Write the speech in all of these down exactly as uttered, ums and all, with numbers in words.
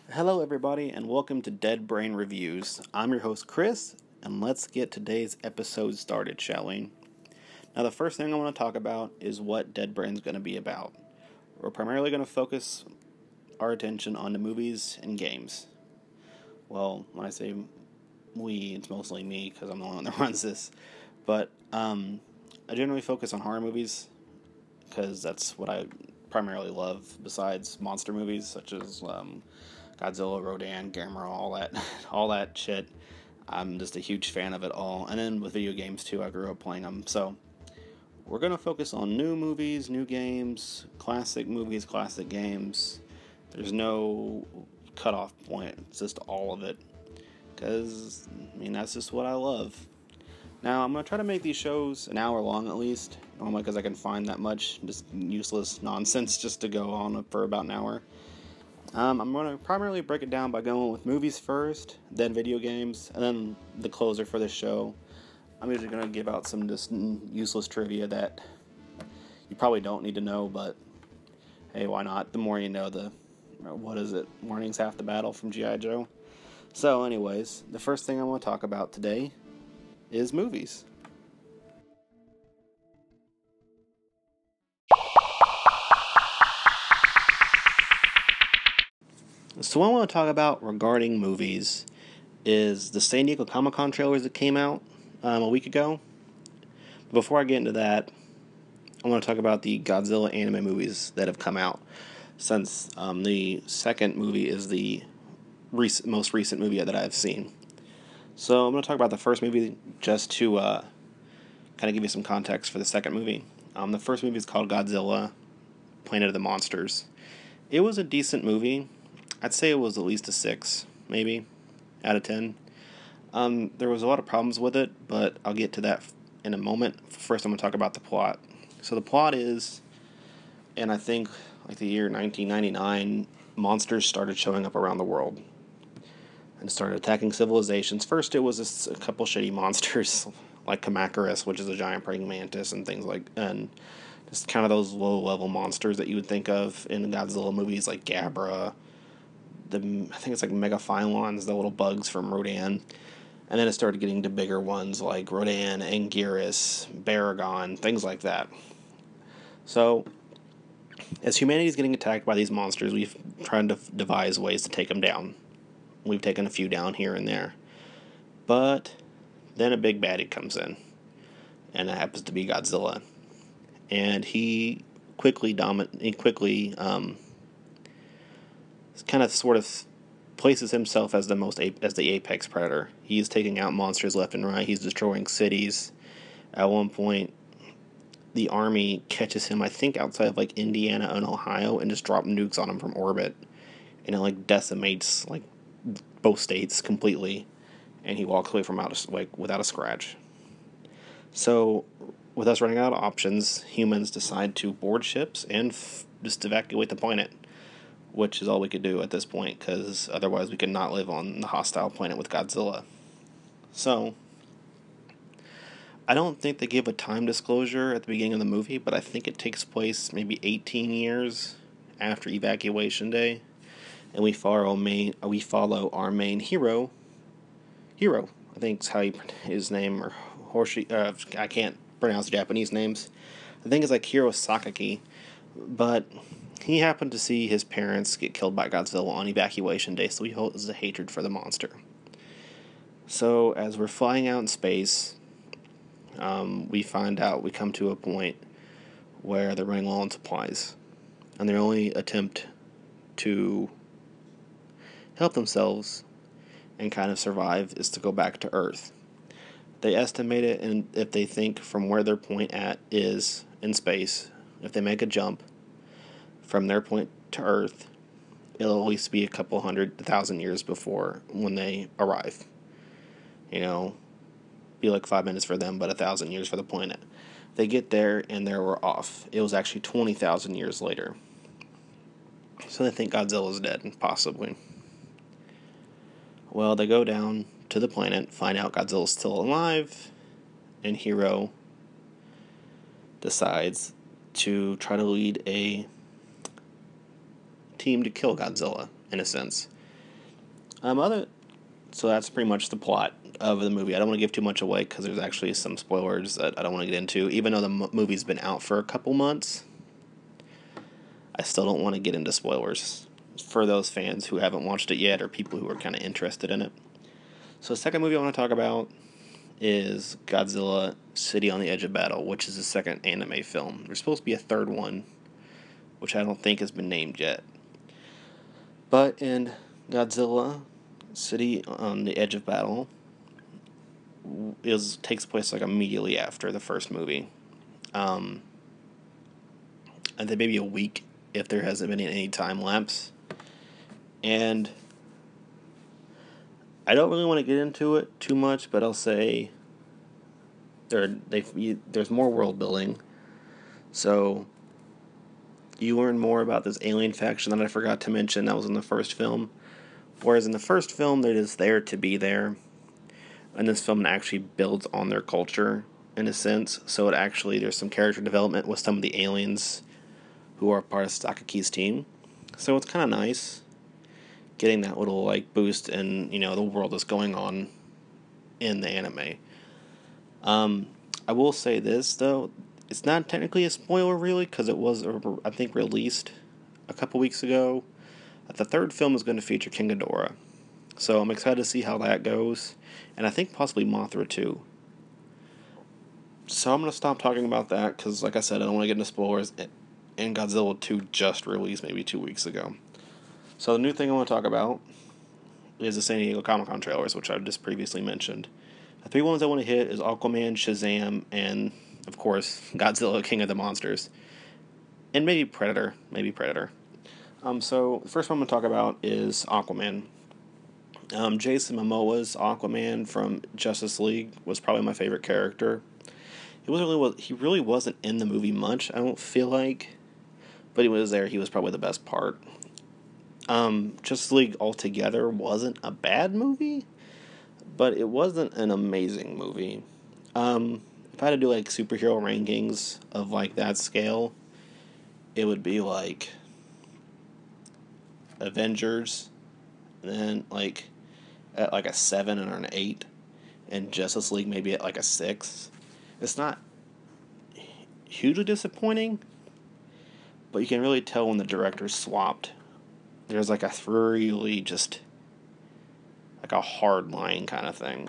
Hello, everybody, and welcome to Dead Brain Reviews. I'm your host, Chris, and let's get today's episode started, shall we? Now, the first thing I want to talk about is what Dead Brain's going to be about. We're primarily going to focus our attention on the movies and games. Well, when I say we, it's mostly me, because I'm the one that runs this. But um, I generally focus on horror movies, because that's what I primarily love, besides monster movies, such as um, Godzilla, Rodan, Gamera, all that, all that shit. I'm just a huge fan of it all. And then with video games too, I grew up playing them. So we're gonna focus on new movies, new games, classic movies, classic games. There's no cutoff point. It's just all of it. Cause I mean that's just what I love. Now I'm gonna try to make these shows an hour long at least. Normally, because I can find that much just useless nonsense just to go on for about an hour. Um, I'm going to primarily break it down by going with movies first, then video games, and then the closer for the show. I'm usually going to give out some just useless trivia that you probably don't need to know, but hey, why not? The more you know, the, what is it, Warning's half the battle from G I. Joe. So anyways, the first thing I want to talk about today is movies. So what I want to talk about regarding movies is the San Diego Comic-Con trailers that came out um, a week ago. Before I get into that, I want to talk about the Godzilla anime movies that have come out, since um, the second movie is the rec- most recent movie that I've seen. So I'm going to talk about the first movie just to uh, kind of give you some context for the second movie. Um, the first movie is called Godzilla, Planet of the Monsters. It was a decent movie. I'd say it was at least a six, maybe, out of ten. Um, there was a lot of problems with it, but I'll get to that in a moment. First, I'm going to talk about the plot. So the plot is, and I think like the year nineteen ninety-nine, monsters started showing up around the world and started attacking civilizations. First, it was just a couple shitty monsters like Kamacuras, which is a giant praying mantis, and things like, and just kind of those low-level monsters that you would think of in Godzilla movies like Gabra. The I think it's like Megaphilons, the little bugs from Rodan. And then it started getting to bigger ones like Rodan, Anguirus, Baragon, things like that. So, as humanity is getting attacked by these monsters, we've tried to devise ways to take them down. We've taken a few down here and there. But then a big baddie comes in, and it happens to be Godzilla. And he quickly domin- he quickly um, kind of sort of places himself as the most as the apex predator. He's taking out monsters left and right. He's destroying cities. At one point, the army catches him, I think, outside of like Indiana and Ohio, and just drop nukes on him from orbit, and it like decimates like both states completely, and he walks away from out like without a scratch. So, with us running out of options, humans decide to board ships and f- just evacuate the planet, which is all we could do at this point, because otherwise we could not live on the hostile planet with Godzilla. So, I don't think they give a time disclosure at the beginning of the movie, but I think it takes place maybe eighteen years after Evacuation Day, and we follow main we follow our main hero, Hiro, I think is how you his name, or Hoshi. Uh, I can't pronounce Japanese names. I think it's like Hiro Sakaki, but he happened to see his parents get killed by Godzilla on Evacuation Day, so he holds a hatred for the monster. So, as we're flying out in space, um, we find out, we come to a point where they're running low on supplies, and their only attempt to help themselves and kind of survive is to go back to Earth. They estimate it, and if they think from where their point at is in space, if they make a jump from their point to Earth, it'll at least be a couple hundred thousand years before when they arrive. You know, be like five minutes for them, but a thousand years for the planet. They get there and they were off. It was actually twenty thousand years later. So they think Godzilla's dead, possibly. Well, they go down to the planet, find out Godzilla's still alive, and Hiro decides to try to lead a team to kill Godzilla, in a sense. Um, other so that's pretty much the plot of the movie. I don't want to give too much away because there's actually some spoilers that I don't want to get into. Even though the m- movie's been out for a couple months, I still don't want to get into spoilers for those fans who haven't watched it yet or people who are kind of interested in it. So the second movie I want to talk about is Godzilla City on the Edge of Battle, which is the second anime film. There's supposed to be a third one, which I don't think has been named yet. But in Godzilla City on the Edge of Battle is takes place like immediately after the first movie. Um, I think maybe a week if there hasn't been any time lapse. And I don't really want to get into it too much, but I'll say there they there's more world building. So you learn more about this alien faction that I forgot to mention that was in the first film. Whereas in the first film, they're just there to be there. And this film actually builds on their culture, in a sense. So it actually, there's some character development with some of the aliens who are part of Sakaki's team. So it's kind of nice getting that little, like, boost in, you know, the world that's going on in the anime. Um, I will say this, though. It's not technically a spoiler, really, because it was, I think, released a couple weeks ago. The third film is going to feature King Ghidorah. So I'm excited to see how that goes. And I think possibly Mothra, too. So I'm going to stop talking about that, because, like I said, I don't want to get into spoilers. And Godzilla two just released maybe two weeks ago. So the new thing I want to talk about is the San Diego Comic-Con trailers, which I just previously mentioned. The three ones I want to hit is Aquaman, Shazam, and, of course, Godzilla, King of the Monsters. And maybe Predator. Maybe Predator. Um, so, the first one I'm going to talk about is Aquaman. Um, Jason Momoa's Aquaman from Justice League was probably my favorite character. He wasn't really he really wasn't in the movie much, I don't feel like, but he was there. He was probably the best part. Um, Justice League altogether wasn't a bad movie, but it wasn't an amazing movie. Um, if I had to do like superhero rankings of like that scale, it would be like Avengers, and then like at like a seven or an eight, and Justice League maybe at like a six. It's not hugely disappointing, but you can really tell when the directors swapped. There's like a really just like a hard line kind of thing.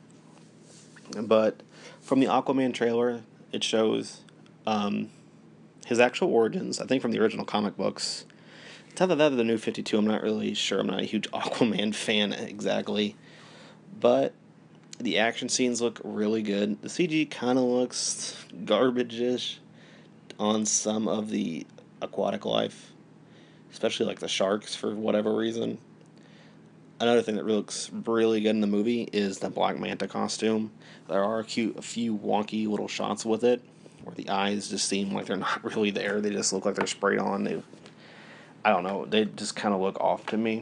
But from the Aquaman trailer, it shows um, his actual origins. I think from the original comic books. It's either that or the New fifty-two. I'm not really sure. I'm not a huge Aquaman fan exactly. But the action scenes look really good. The C G kind of looks garbage-ish on some of the aquatic life, especially like the sharks for whatever reason. Another thing that looks really good in the movie is the Black Manta costume. There are a few, a few wonky little shots with it where the eyes just seem like they're not really there. They just look like they're sprayed on. They, I don't know, they just kind of look off to me.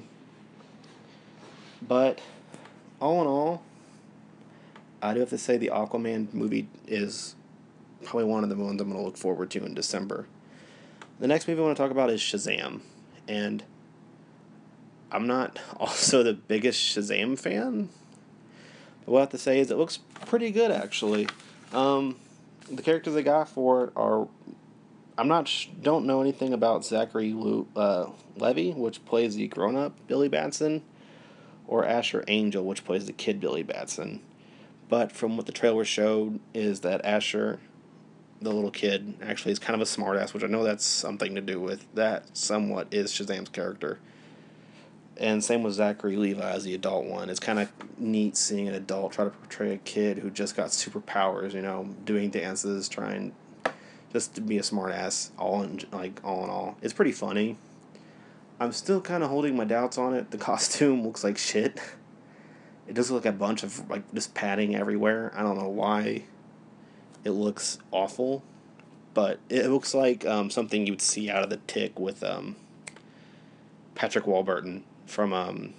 But all in all, I do have to say the Aquaman movie is probably one of the ones I'm going to look forward to in December. The next movie I want to talk about is Shazam. And I'm not also the biggest Shazam fan. But what I have to say is it looks pretty good, actually. Um, the characters they got for it are... I'm not... Sh- don't know anything about Zachary Lu- uh, Levy, which plays the grown-up Billy Batson, or Asher Angel, which plays the kid Billy Batson. But from what the trailer showed is that Asher, the little kid, actually is kind of a smartass, which I know that's something to do with that somewhat is Shazam's character. And same with Zachary Levi as the adult one. It's kind of neat seeing an adult try to portray a kid who just got superpowers, you know, doing dances, trying just to be a smartass, all in, like, all in all. It's pretty funny. I'm still kind of holding my doubts on it. The costume looks like shit. It does look like a bunch of, like, just padding everywhere. I don't know why it looks awful, but it looks like um, something you would see out of The Tick with um, Patrick Warburton from um,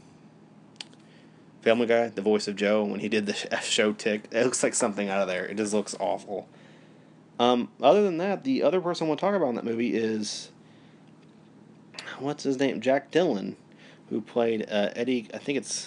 Family Guy, the voice of Joe, when he did the show Tick. It looks like something out of there. It just looks awful. Um, other than that, the other person I want to talk about in that movie is, what's his name? Jack Dillon, who played uh, Eddie. I think it's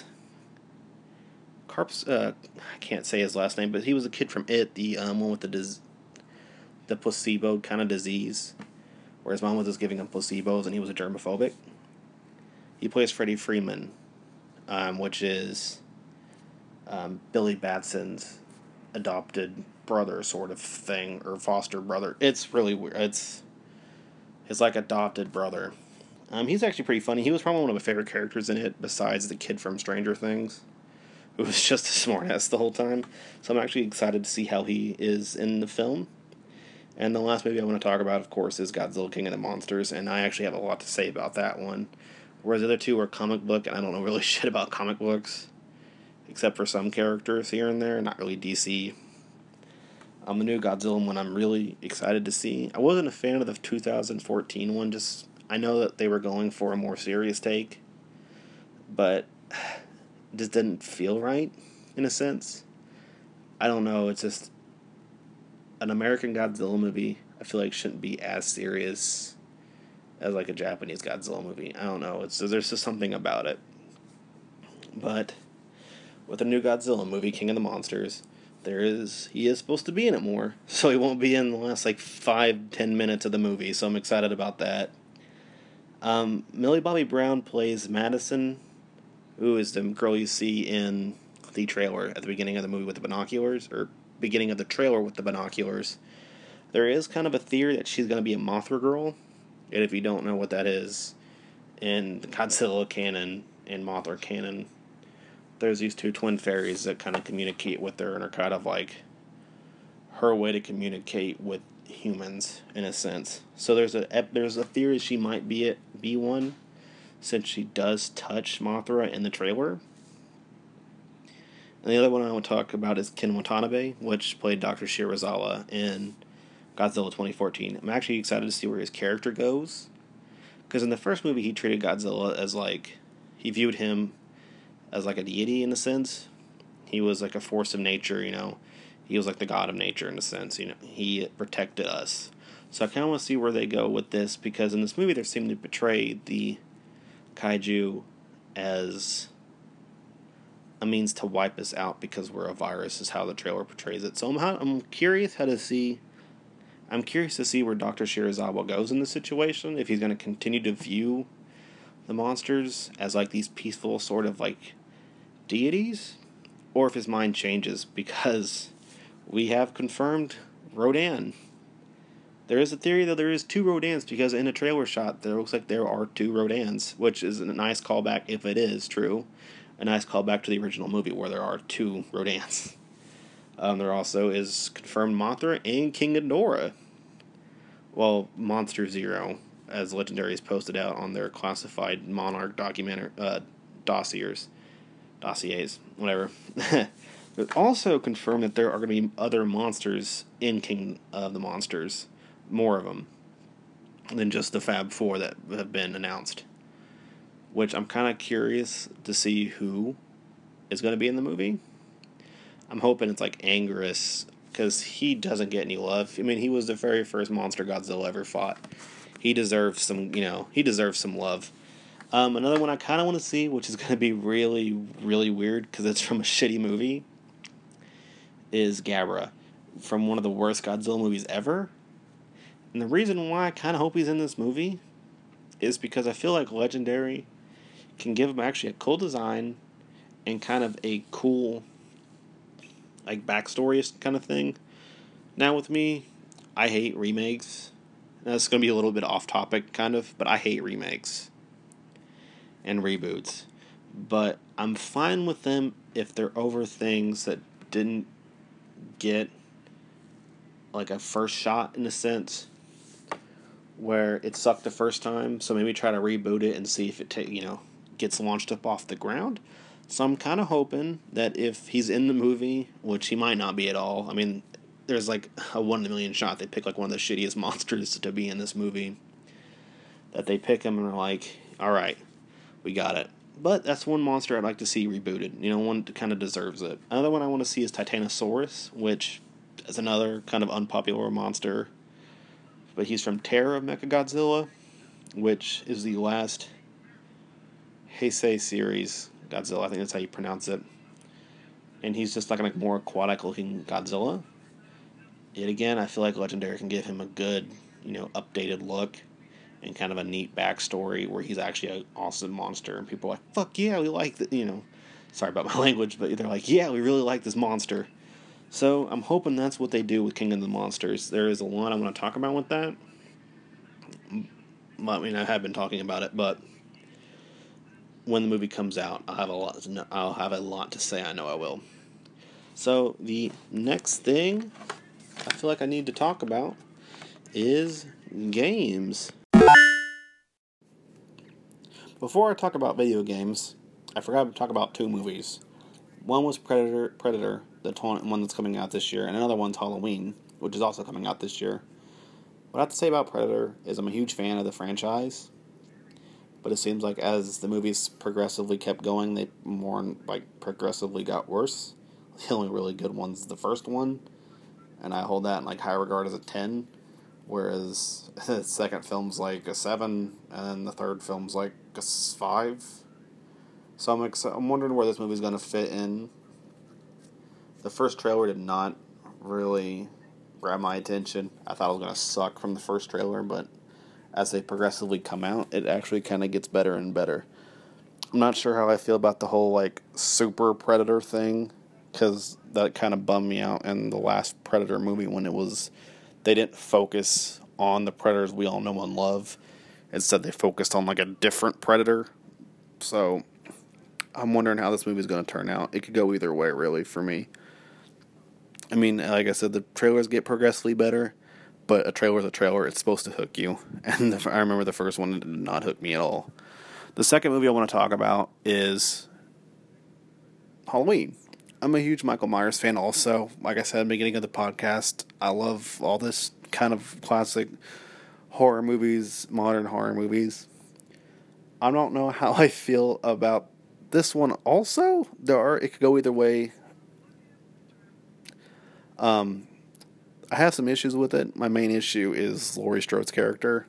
Carp's. Uh, I can't say his last name, but he was a kid from It, the um, one with the dis- the placebo kind of disease, where his mom was just giving him placebos and he was a germophobic. He plays Freddie Freeman, um, which is um, Billy Batson's adopted brother sort of thing, or foster brother. It's really weird. It's his like adopted brother. Um, he's actually pretty funny. He was probably one of my favorite characters in it, besides the kid from Stranger Things, who was just a smartass the whole time. So I'm actually excited to see how he is in the film. And the last movie I want to talk about, of course, is Godzilla King of the Monsters, and I actually have a lot to say about that one. Whereas the other two are comic book, and I don't know really shit about comic books, except for some characters here and there, not really D C. Um, the new Godzilla one I'm really excited to see. I wasn't a fan of the two thousand fourteen one, just I know that they were going for a more serious take, but it just didn't feel right, in a sense. I don't know, it's just an American Godzilla movie, I feel like shouldn't be as serious as like a Japanese Godzilla movie. I don't know, it's there's just something about it. But with the new Godzilla movie, King of the Monsters, there is he is supposed to be in it more, so he won't be in the last like five ten minutes of the movie. So I'm excited about that. Um, Millie Bobby Brown plays Madison, who is the girl you see in the trailer at the beginning of the movie with the binoculars, or beginning of the trailer with the binoculars. There is kind of a theory that she's going to be a Mothra girl, and if you don't know what that is, in the Godzilla canon and Mothra canon, there's these two twin fairies that kind of communicate with her and are kind of like her way to communicate with humans in a sense. So there's a there's a theory she might be it be one, since she does touch Mothra in the trailer. And the other one I want to talk about is Ken Watanabe, which played Doctor Shirazawa in Godzilla twenty fourteen. I'm actually excited to see where his character goes, because in the first movie he treated Godzilla as like he viewed him as like a deity in a sense. He was like a force of nature, you know. He was like the god of nature in a sense, you know. He protected us. So I kind of want to see where they go with this, because in this movie they seem to portray the kaiju as a means to wipe us out because we're a virus, is how the trailer portrays it. So I'm I'm curious how to see. I'm curious to see where Doctor Shirazawa goes in this situation. If he's going to continue to view the monsters as like these peaceful sort of like deities, or if his mind changes, because we have confirmed Rodan. There is a theory that there is two Rodans, because in a trailer shot there looks like there are two Rodans, which is a nice callback if it is true. A nice callback to the original movie where there are two Rodans. Um, there also is confirmed Mothra and King Ghidorah. Well, Monster Zero, as Legendary has posted out on their classified Monarch documentary uh, dossiers, dossiers, whatever. But also confirmed that there are going to be other monsters in King of the Monsters, more of them than just the Fab Four that have been announced. Which I'm kind of curious to see who is going to be in the movie. I'm hoping it's like Anguirus, because he doesn't get any love. I mean, he was the very first monster Godzilla ever fought. He deserves some, you know, he deserves some love. Um, another one I kind of want to see, which is going to be really, really weird, because it's from a shitty movie, is Gabra, from one of the worst Godzilla movies ever. And the reason why I kind of hope he's in this movie is because I feel like Legendary can give him actually a cool design and kind of a cool like backstory kind of thing. Now with me, I hate remakes. Now it's going to be a little bit off topic kind of, but I hate remakes and reboots. But I'm fine with them if they're over things that didn't get like a first shot, in a sense, where it sucked the first time, so maybe try to reboot it and see if it ta- you know gets launched up off the ground. So I'm kind of hoping that if he's in the movie, which he might not be at all, I mean, there's like a one in a million shot they pick like one of the shittiest monsters to be in this movie, that they pick him and are like, all right, we got it. But that's one monster I'd like to see rebooted. You know, one that kind of deserves it. Another one I want to see is Titanosaurus, which is another kind of unpopular monster. But he's from Terror of Mechagodzilla, which is the last Heisei series Godzilla. I think that's how you pronounce it. And he's just like a more aquatic looking Godzilla. Yet again, I feel like Legendary can give him a good, you know, updated look and kind of a neat backstory where he's actually an awesome monster. And people are like, fuck yeah, we like the, you know, sorry about my language, but they're like, yeah, we really like this monster. So I'm hoping that's what they do with King of the Monsters. There is a lot I want to talk about with that. I mean, I have been talking about it, but when the movie comes out, I'll have a lot to know, I'll have a lot to say. I know I will. So the next thing I feel like I need to talk about is games. Before I talk about video games, I forgot to talk about two movies. One was Predator, Predator, the one that's coming out this year, and another one's Halloween, which is also coming out this year. What I have to say about Predator is I'm a huge fan of the franchise, but it seems like as the movies progressively kept going, they more like progressively got worse. The only really good one's the first one, and I hold that in like high regard as a ten, whereas the second film's like a seven, and the third film's like a five. So I'm ex- I'm wondering where this movie's going to fit in. The first trailer did not really grab my attention. I thought it was going to suck from the first trailer, but as they progressively come out, it actually kind of gets better and better. I'm not sure how I feel about the whole like super Predator thing, because that kind of bummed me out in the last Predator movie when it was, they didn't focus on the Predators we all know and love. Instead, they focused on like a different Predator. So I'm wondering how this movie's going to turn out. It could go either way, really, for me. I mean, like I said, the trailers get progressively better, but a trailer's a trailer. It's supposed to hook you. And the, I remember the first one did not hook me at all. The second movie I want to talk about is Halloween. I'm a huge Michael Myers fan also. Like I said at the beginning of the podcast, I love all this kind of classic horror movies, modern horror movies. I don't know how I feel about this one also. There are, it could go either way. Um, I have some issues with it. My main issue is Laurie Strode's character.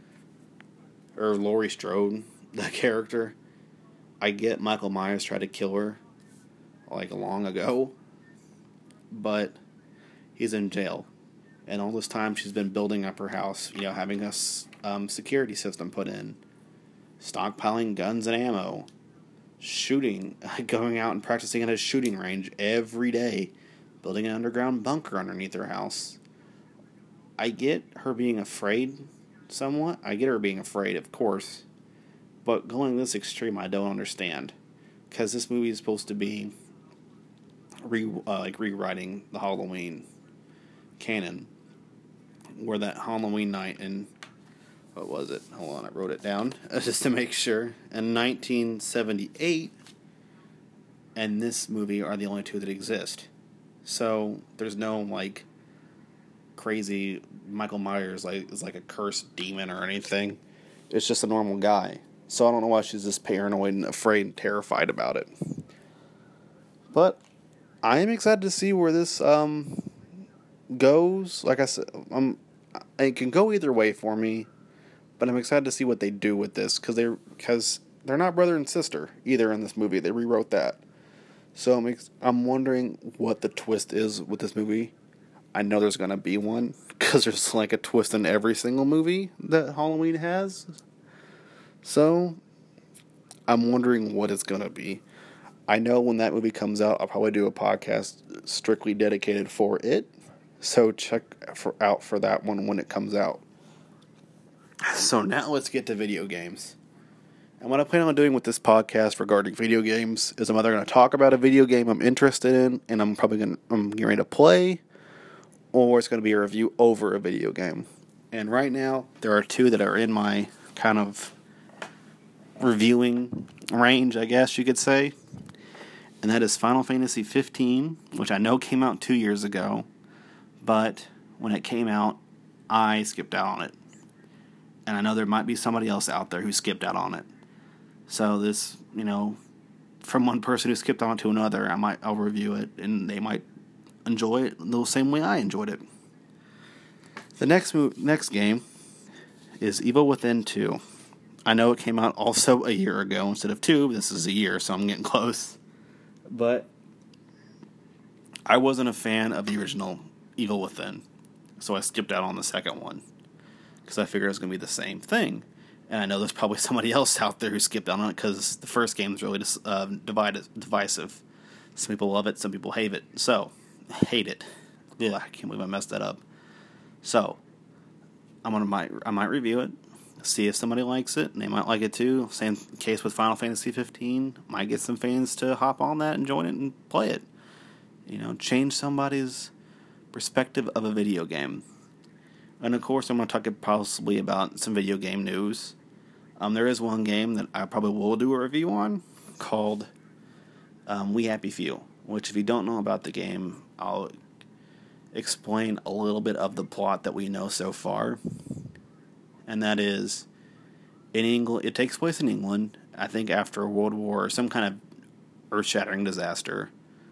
Or Laurie Strode, the character. I get Michael Myers tried to kill her like long ago, but he's in jail. And all this time she's been building up her house, you know, having a um, security system put in, stockpiling guns and ammo, shooting, going out and practicing at a shooting range every day, building an underground bunker underneath her house. I get her being afraid somewhat. I get her being afraid, of course. But going this extreme, I don't understand. Because this movie is supposed to be re, uh, like rewriting the Halloween canon. Where that Halloween night in, what was it? Hold on, I wrote it down just to make sure. In nineteen seventy-eight, and this movie are the only two that exist. So there's no like crazy Michael Myers like is like a cursed demon or anything. It's just a normal guy. So I don't know why she's just paranoid and afraid and terrified about it. But I am excited to see where this um goes. Like I said, um, it can go either way for me, but I'm excited to see what they do with this because they're because they're not brother and sister either in this movie. They rewrote that, so I'm ex- I'm wondering what the twist is with this movie. I know there's gonna be one because there's like a twist in every single movie that Halloween has. So I'm wondering what it's gonna be. I know when that movie comes out, I'll probably do a podcast strictly dedicated for it. So check for, out for that one when it comes out. So now let's get to video games. And what I plan on doing with this podcast regarding video games is I'm either going to talk about a video game I'm interested in and I'm probably going to, I'm getting ready to play, or it's going to be a review over a video game. And right now, there are two that are in my kind of reviewing range, I guess you could say. And that is Final Fantasy fifteen, which I know came out two years ago. But when it came out, I skipped out on it. And I know there might be somebody else out there who skipped out on it. So this, you know, from one person who skipped on to another, I might I'll review it and they might enjoy it the same way I enjoyed it. The next move, next game is Evil Within two. I know it came out also a year ago instead of two. This is a year, so I'm getting close. But I wasn't a fan of the original Evil Within, so I skipped out on the second one because I figured it was going to be the same thing. And I know there's probably somebody else out there who skipped out on it because the first game is really dis- uh, divided, divisive. Some people love it, some people hate it. So, hate it. Ugh, I can't believe I messed that up. So, I'm gonna might I might review it, see if somebody likes it, and they might like it too. Same case with Final Fantasy fifteen. Might get some fans to hop on that and join it and play it. You know, change somebody's perspective of a video game. And of course, I'm going to talk possibly about some video game news. Um, there is one game that I probably will do a review on called um, We Happy Few, which if you don't know about the game, I'll explain a little bit of the plot that we know so far. And that is, in England, it takes place in England, I think after a World War or some kind of earth-shattering disaster,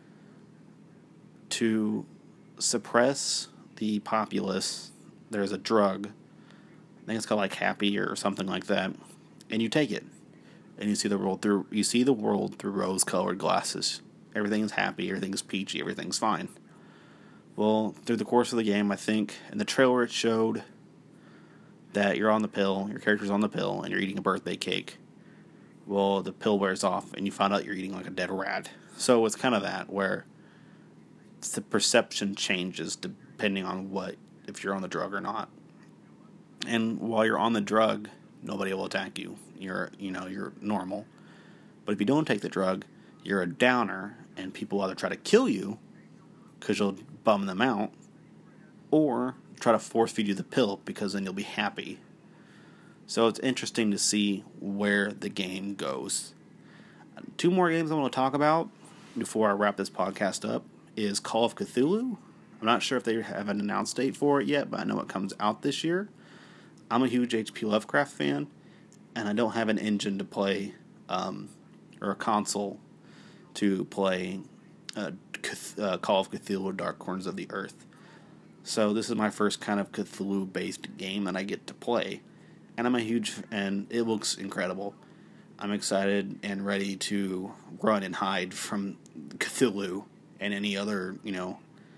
to suppress the populace. There's a drug, I think it's called like Happy or something like that, and you take it, and you see the world through you see the world through rose-colored glasses. Everything's happy, everything's peachy, everything's fine. Well, through the course of the game, I think in the trailer it showed that you're on the pill, your character's on the pill, and you're eating a birthday cake. Well, the pill wears off, and you find out you're eating like a dead rat. So it's kind of that where the perception changes depending on what, if you're on the drug or not. And while you're on the drug, nobody will attack you. You're, you know, you're normal. But if you don't take the drug, you're a downer, and people either try to kill you because you'll bum them out, or try to force feed you the pill because then you'll be happy. So it's interesting to see where the game goes. Two more games I want to talk about before I wrap this podcast up is Call of Cthulhu. I'm not sure if they have an announced date for it yet, but I know it comes out this year. I'm a huge H P Lovecraft fan, and I don't have an engine to play, um, or a console to play uh, uh, Call of Cthulhu Dark Corners of the Earth. So this is my first kind of Cthulhu-based game that I get to play, and I'm a huge, and it looks incredible. I'm excited and ready to run and hide from Cthulhu and any other, you know,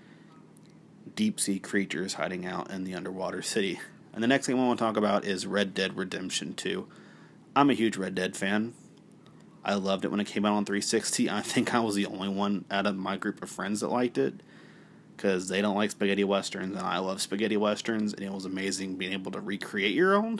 deep-sea creatures hiding out in the underwater city. And the next thing I want to talk about is Red Dead Redemption two. I'm a huge Red Dead fan. I loved it when it came out on three sixty. I think I was the only one out of my group of friends that liked it, because they don't like spaghetti westerns, and I love spaghetti westerns, and it was amazing being able to recreate your own.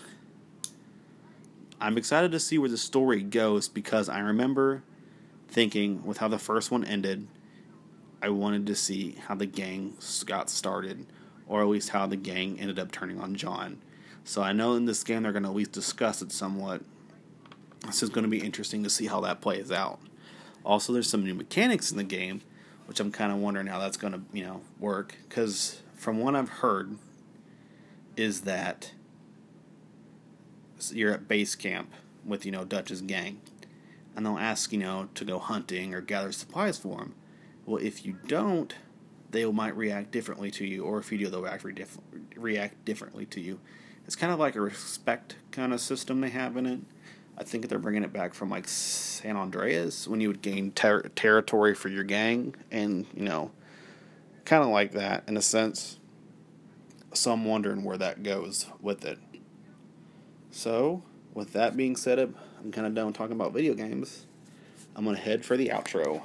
I'm excited to see where the story goes, because I remember thinking, with how the first one ended, I wanted to see how the gang got started, or at least how the gang ended up turning on John. So I know in this game they're going to at least discuss it somewhat. This is going to be interesting to see how that plays out. Also, there's some new mechanics in the game, which I'm kind of wondering how that's going to, you know, work. Because from what I've heard, is that you're at base camp with, you know, Dutch's gang, and they'll ask, you know, to go hunting or gather supplies for them. Well, if you don't, they might react differently to you, or if you do, they'll react, diff- react differently to you. It's kind of like a respect kind of system they have in it. I think they're bringing it back from, like, San Andreas, when you would gain ter- territory for your gang, and, you know, kind of like that, in a sense. So I'm wondering where that goes with it. So, with that being said, I'm kind of done talking about video games. I'm going to head for the outro.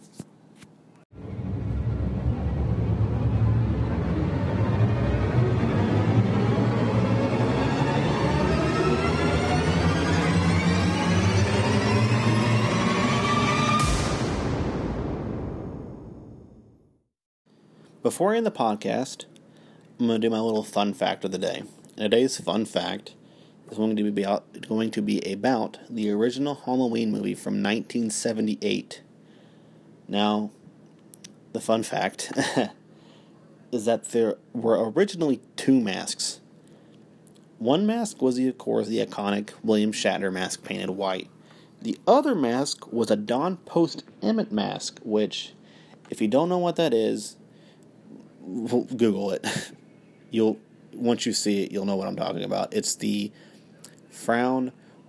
Before I end the podcast, I'm going to do my little fun fact of the day. And today's fun fact is going to be about, going to be about the original Halloween movie from nineteen seventy-eight. Now, the fun fact is that there were originally two masks. One mask was, of course, the iconic William Shatner mask painted white. The other mask was a Don Post-Emmett mask, which, if you don't know what that is, Google it. You'll once you see it, you'll know what I'm talking about. It's the frown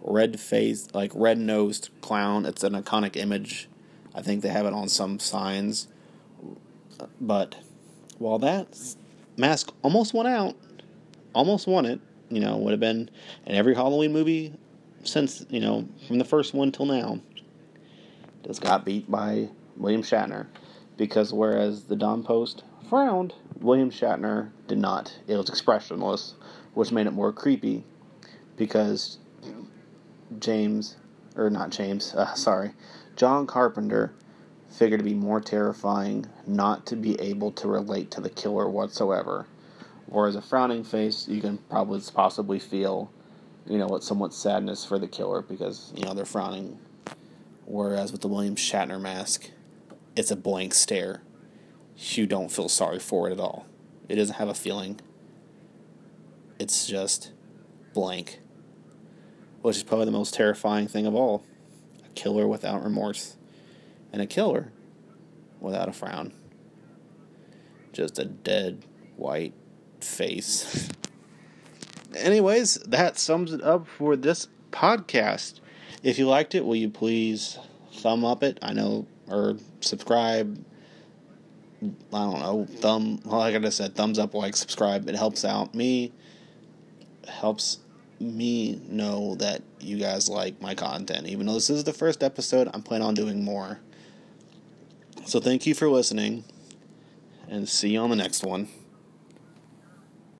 red face, like red nosed clown. It's an iconic image. I think they have it on some signs. But while that mask almost won out, almost won it, you know, would have been in every Halloween movie since, you know, from the first one till now, just got beat by William Shatner. Because whereas the Dawn Post frowned, William Shatner did not. It was expressionless, which made it more creepy. Because James, or not James, uh, sorry, John Carpenter figured to be more terrifying not to be able to relate to the killer whatsoever. Whereas a frowning face, you can probably possibly feel, you know, what somewhat sadness for the killer because, you know, they're frowning. Whereas with the William Shatner mask, it's a blank stare. You don't feel sorry for it at all. It doesn't have a feeling. It's just blank. Which is probably the most terrifying thing of all. A killer without remorse. And a killer without a frown. Just a dead, white face. Anyways, that sums it up for this podcast. If you liked it, will you please thumb up it? I know, or subscribe. I don't know, thumb, like I just said, thumbs up, like, subscribe. It helps out me. Helps me know that you guys like my content. Even though this is the first episode, I'm planning on doing more. So thank you for listening, and see you on the next one.